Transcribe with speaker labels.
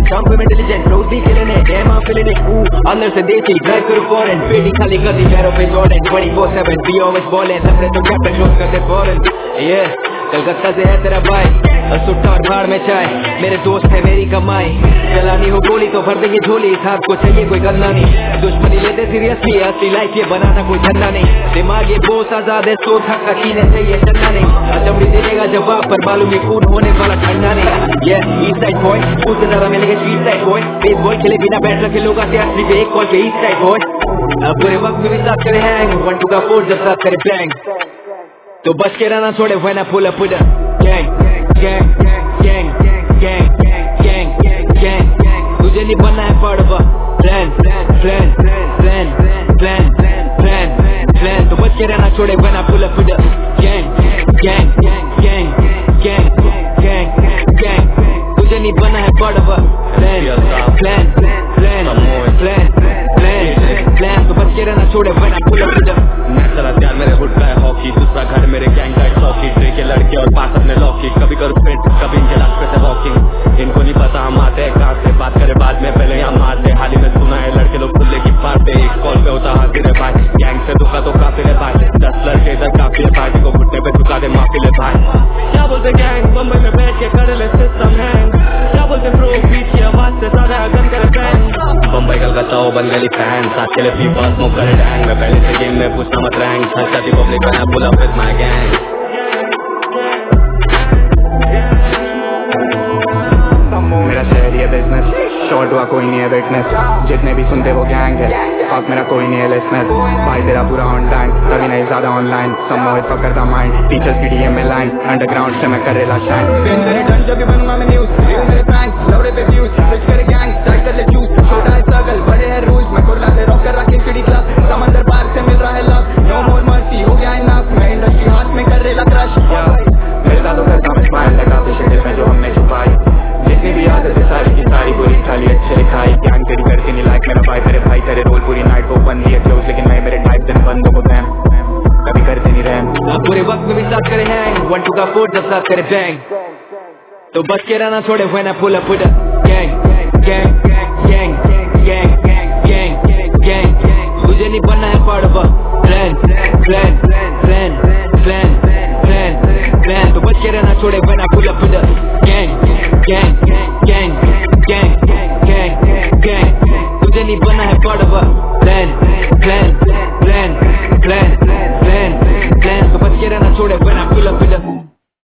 Speaker 1: Jump में diligent, flows भी killing it, damn I'm feeling it. अंदर से देसी, drive करो foreign, पेटी खाली करती पैरों पे Jordan. 24/7, we always ballin', सबने तो कैप्टन क्लोज करते foreign. Yeah, कलकत्ता से है तेरा भाई, और सुट्टा और भाड़ में चाय. मेरे दोस्त है मेरी कमाई, चलानी हो गोली तो भर देंगे झोली. इस हाथ को चाहिए कोई गंदा नहीं, दुश्मनी लेते सीरियसली. असली लाइफ ये बनाना कोई धंधा नहीं. दिमाग ये बोस आजाद है, सोच हक का कीने चाहिए चलना नहीं. अचंबड़ी दे देगा जवाब पर मालूम ये खून होने वाला ठंडा नहीं. Yeah, east side boy, उससे ज्यादा मिलेंगे street side boy. बेसबॉल खेले बिना बैट रखे लोग आते असली पे एक कॉल पे east side boy. अब बुरे वक्त में भी साथ करे hang, 1-2 का 4 जब साथ करे bang. तो बच के रहना छोड़े when I pull up with a gang, gang, gang, gang, gang, gang, gang. तुझे नहीं बनना है part of a plan, plan, plan, plan, plan, plan. तो बच के रहना छोड़े when I pull up with a gang, gang, gang, gang, gang, gang. तुझे नहीं बनना है part of a plan, plan, plan, plan, plan, plan. तो बच के रहना छोड़े when I pull up with a.
Speaker 2: चला प्यार मेरे हुड का है हॉकी, दूसरा घर मेरे गैंग का है चौकी. ट्रे के लड़के और पास अपने लॉकी, कभी करो स्प्रिंट कभी इनके लास्ट पे से वॉकिंग. इनको नहीं पता हम आते हैं कहाँ से, बात करे बाद में पहले यहाँ मारते. हाल ही में सुना है लड़के लोग खुले की पारते, एक कॉल पे होता हाजिर है भाई. गैंग से धोखा तो काफी है भाई, 10 लड़के इधर काफी है भाई. को घुटने पे झुका दे माफी ले भाई. क्या बोलते गैंग बम्बई में बैठ के कर ले सिस्टम हैंग. क्या बोलते ब्रो बीच की आवाज से सारा गन करे बैंग. बम्बई कलकत्ता हो बन गई फैन, साथ चले फीफा स्मोक करे डैंग. मैं पहले से गेम में पूछना मत रैंक, सच्चा दी पब्लिक बना pull up with my gang.
Speaker 3: मेरा शहर ये बिजनेस, शॉर्ट हुआ कोई नहीं है विटनेस. जितने भी सुनते वो गैंग है, अब मेरा कोई नहीं है लिसनर. भाई तेरा पूरा ऑनलाइन, कभी नहीं ज्यादा ऑनलाइन. सम्मोहित पकड़ता माइंड, टीचर्स की डीएम में लाइन. अंडरग्राउंड से मैं कर रेला शाइन. जब भी बनूंगा मैं न्यूज, मेरे फैंस लौड़े पे व्यूज. स्विच करे गैंग, स्टार्ट कर ले जूस. छोटा है स्ट्रगल, बड़े हैं रूल्स. मैं कुर्ला से रॉक कर रहा किंग सिटी क्लब. समंदर पार से मिल रहा है लव, नो मोर मर्सी हो गया इनफ. मैं इंडस्ट्री हाथ में कर रेला क्रश. मिलता तो करता मैं स्माइल लगा पीछे दिल में जो हमने छुपाई. जितनी भी आदत है सारी की सारी पूरी थाली अच्छे लिखाई. गैंग तेरी करती नहीं लाइक मेरा भाई. तेरे भाई तेरे रोल पूरी नाइट ओपन दिए क्लोज, लेकिन मैं मेरे टाइप दिन बंदों को दैम कभी करते नहीं रैम.
Speaker 1: अब पूरे वक्त में भी साथ करे hang, 1-2 का 4 जब साथ करे bang. तो बच के रहना छोड़े when I pull up with a gang, gang, gang, gang, gang, gang, gang. तुझे नहीं बनना है part of a plan, plan, plan, plan, plan, plan. तो बच के रहना छोड़े when I pull up with a